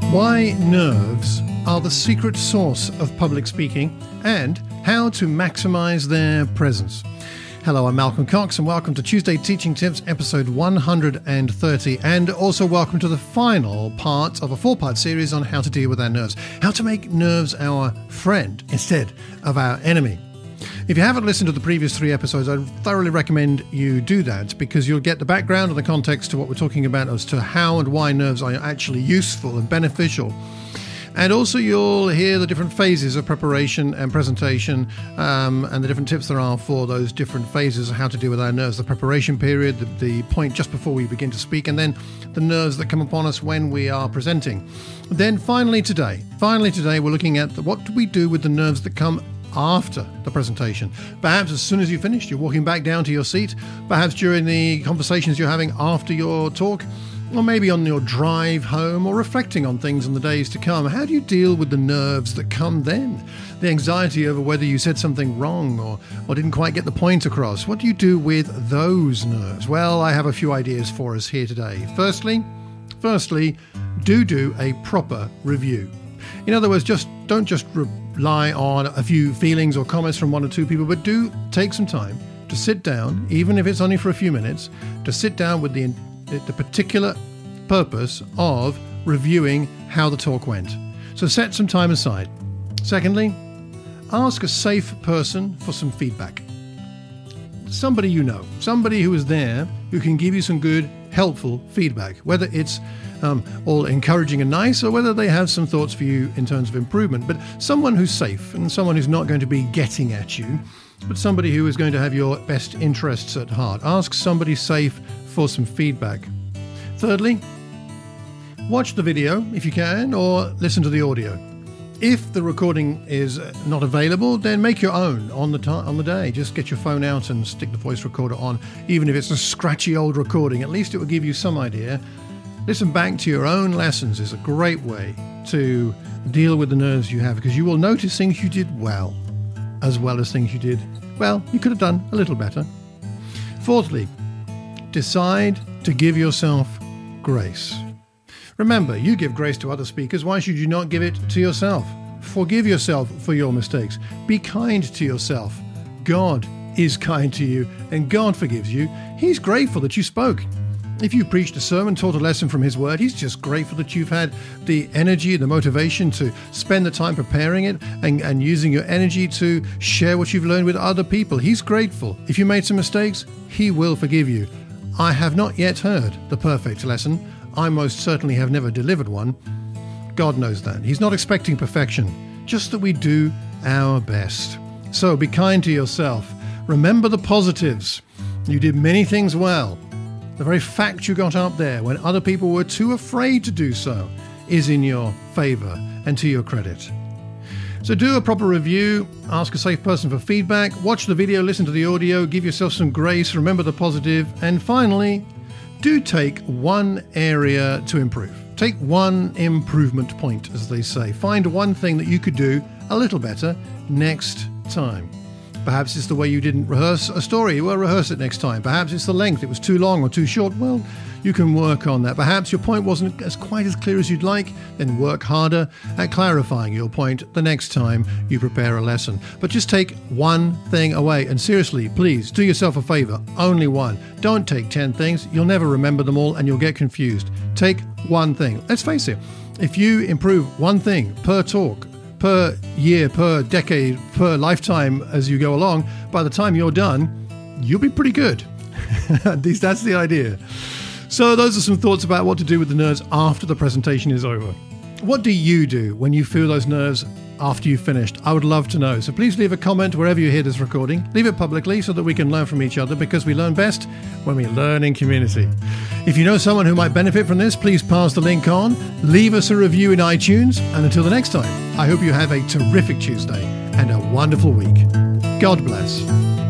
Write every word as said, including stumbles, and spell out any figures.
Why nerves are the secret source of public speaking and how to maximize their presence. Hello, I'm Malcolm Cox and welcome to Tuesday Teaching Tips episode one hundred thirty, and also welcome to the final part of a four-part series on how to deal with our nerves, how to make nerves our friend instead of our enemy. If you haven't listened to the previous three episodes, I thoroughly recommend you do that because you'll get the background and the context to what we're talking about as to how and why nerves are actually useful and beneficial. And also you'll hear the different phases of preparation and presentation um, and the different tips there are for those different phases of how to deal with our nerves. The preparation period, the, the point just before we begin to speak, and then the nerves that come upon us when we are presenting. Then finally today, finally today we're looking at the, what do we do with the nerves that come after the presentation. Perhaps as soon as you finish, you're walking back down to your seat, perhaps during the conversations you're having after your talk, or maybe on your drive home, or reflecting on things in the days to come. How do you deal with the nerves that come then? The anxiety over whether you said something wrong or, or didn't quite get the point across. What do you do with those nerves? Well, I have a few ideas for us here today. Firstly, firstly, do do a proper review. In other words, just don't just rely on a few feelings or comments from one or two people, but do take some time to sit down, even if it's only for a few minutes, to sit down with the, the particular purpose of reviewing how the talk went. So set some time aside. Secondly, ask a safe person for some feedback. Somebody you know, somebody who is there who can give you some good, helpful feedback, whether it's um, all encouraging and nice or whether they have some thoughts for you in terms of improvement. But someone who's safe and someone who's not going to be getting at you, but somebody who is going to have your best interests at heart. Ask somebody safe for some feedback. Thirdly, watch the video if you can, or listen to the audio. If the recording is not available, then make your own on the ta- on the day. Just get your phone out and stick the voice recorder on. Even if it's a scratchy old recording, at least it will give you some idea. Listen back to your own lessons is a great way to deal with the nerves you have, because you will notice things you did well, as well as things you did, well, you could have done a little better. Fourthly, decide to give yourself grace. Remember, you give grace to other speakers. Why should you not give it to yourself? Forgive yourself for your mistakes. Be kind to yourself. God is kind to you, and God forgives you. He's grateful that you spoke. If you preached a sermon, taught a lesson from His Word, He's just grateful that you've had the energy, the motivation to spend the time preparing it and, and using your energy to share what you've learned with other people. He's grateful. If you made some mistakes, He will forgive you. I have not yet heard the perfect lesson. I most certainly have never delivered one. God knows that. He's not expecting perfection, just that we do our best. So be kind to yourself. Remember the positives. You did many things well. The very fact you got up there when other people were too afraid to do so is in your favor and to your credit. So do a proper review, ask a safe person for feedback, watch the video, listen to the audio, give yourself some grace, remember the positive, and finally, do take one area to improve. Take one improvement point, as they say. Find one thing that you could do a little better next time. Perhaps it's the way you didn't rehearse a story. Well, rehearse it next time. Perhaps it's the length. It was too long or too short. Well, you can work on that. Perhaps your point wasn't as quite as clear as you'd like. Then work harder at clarifying your point the next time you prepare a lesson. But just take one thing away. And seriously, please, do yourself a favor. Only one. Don't take ten things. You'll never remember them all and you'll get confused. Take one thing. Let's face it. If you improve one thing per talk, per year, per decade, per lifetime as you go along, by the time you're done, you'll be pretty good. At least that's the idea. So those are some thoughts about what to do with the nerves after the presentation is over. What do you do when you feel those nerves after you've finished? I would love to know. So please leave a comment wherever you hear this recording. Leave it publicly so that we can learn from each other, because we learn best when we learn in community. If you know someone who might benefit from this, please pass the link on. Leave us a review in iTunes. And until the next time, I hope you have a terrific Tuesday and a wonderful week. God bless.